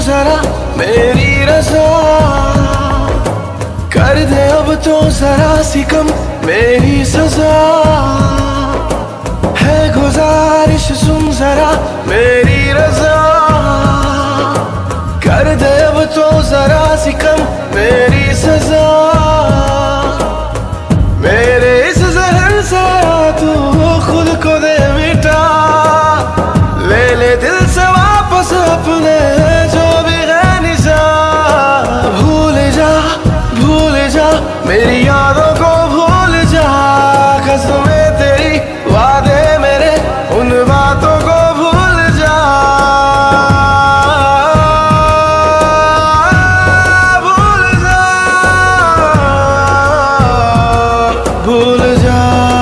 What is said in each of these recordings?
जरा मेरी रज़ा, कर दे अब तो जरा सी कम मेरी सजा। है गुजारिश सुन जरा मेरी रज़ा, कर दे अब तो जरा सी कम मेरी सजा। मेरे इस जहर से तू खुद को दे मिटा, ले ले दिल से वापस अपने जो भी है निशा। भूल जा मेरी यादों को भूल जा, कसमें तेरी वादे मेरे उन बातों को भूल जा। भूल जा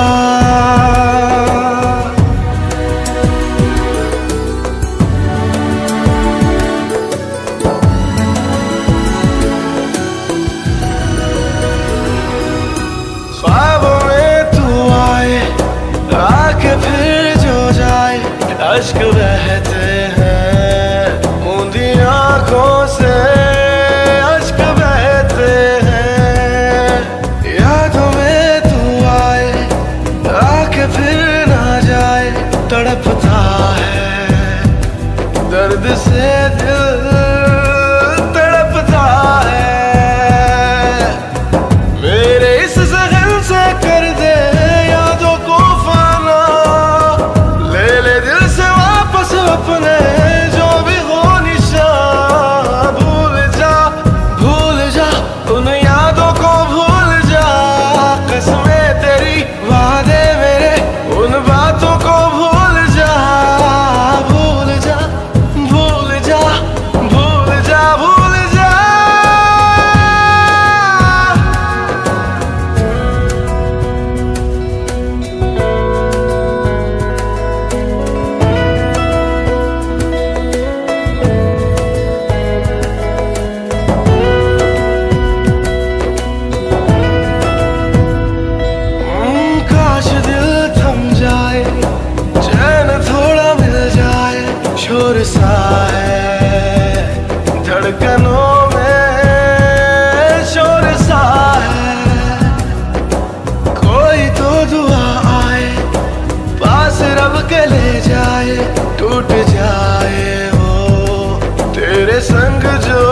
ख्वाबों में तू आए, आके फिर जो जाए। अश्क बहते हैं मूंदी आंखों से, अश्क बहते हैं। यादों में तू आए, आके फिर ना जाए। तड़पता है दर्द से दिल, तड़पता है। मेरे इस जहर से कर दे यादों को फाना, ले ले दिल से वापस अपने जो भी हो निशान। भूल जा उन यादों को भूल जा, कसमें तेरी वादे मेरे उन बातों को भूल जा। भूल जा भूल जा भूल जा भूल जा। काश दिल थम जाए, चैन थोड़ा मिल जाए। शोर सा है धड़कनों में, शोर सा है। कोई तो दुआ आए, पास रब के ले जाए। टूट जाए वो तेरे संग जो